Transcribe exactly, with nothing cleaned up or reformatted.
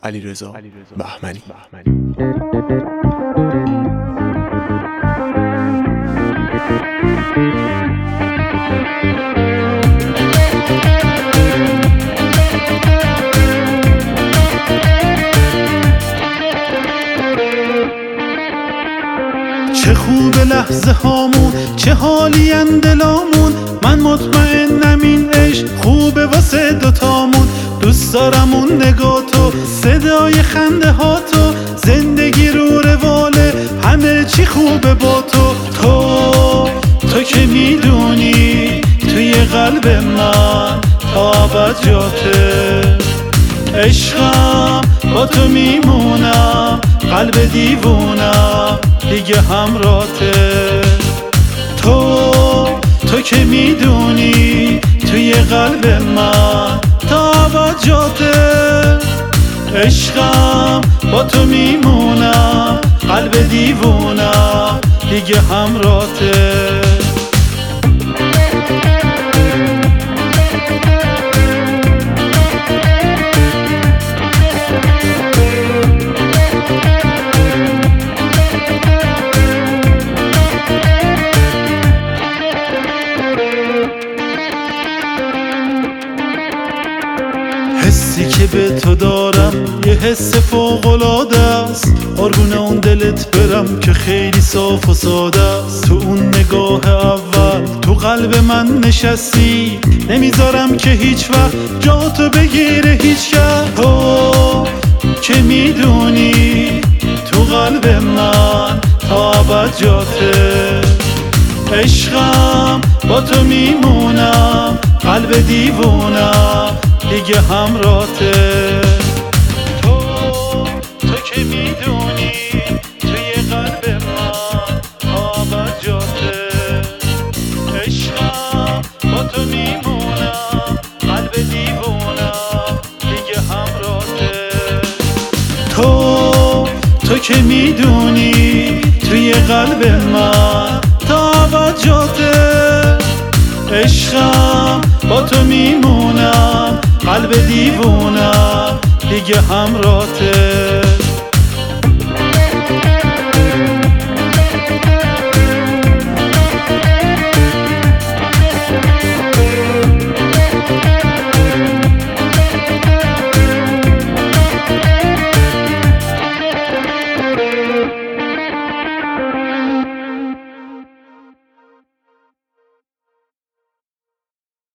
علیرضا بهمنی. چه خوب لحظه هامون، چه حالی اندلامون. من مطمئنم این عشق خوبه واسه دوتامون. دوست دارم اون نگاه تو، صدای خنده ها تو، زندگی رو رواله، همه چی خوبه با تو. تو تو که میدونی توی قلب من تا ابد جاته. عشقم با تو میمونم، قلب دیوونم دیگه همراته. تو تو که میدونی توی قلب من تا ابد جاته. عشقم با تو میمونم، قلب دیوونم دیگه همراته. حسی که به تو دارم یه حس فوق‌العاده است. قربون اون دلت برم که خیلی صاف و ساده است. تو اون نگاه اول تو قلب من نشستی، نمیذارم که هیچ وقت جاتو بگیره هیچ کس. تو که میدونی تو قلب من تا ابد جاته. عشقم با تو میمونم، قلب دیوونم دیگه همراته. تو تو که میدونی توی قلب من تا ابد جاته. عشقم با تو میمونم، قلب دیوونم دیگه همراته. تو تو که میدونی توی قلب من تا ابد جاته. عشقم با تو میمونم، قلب دیوونم دیگه همراته.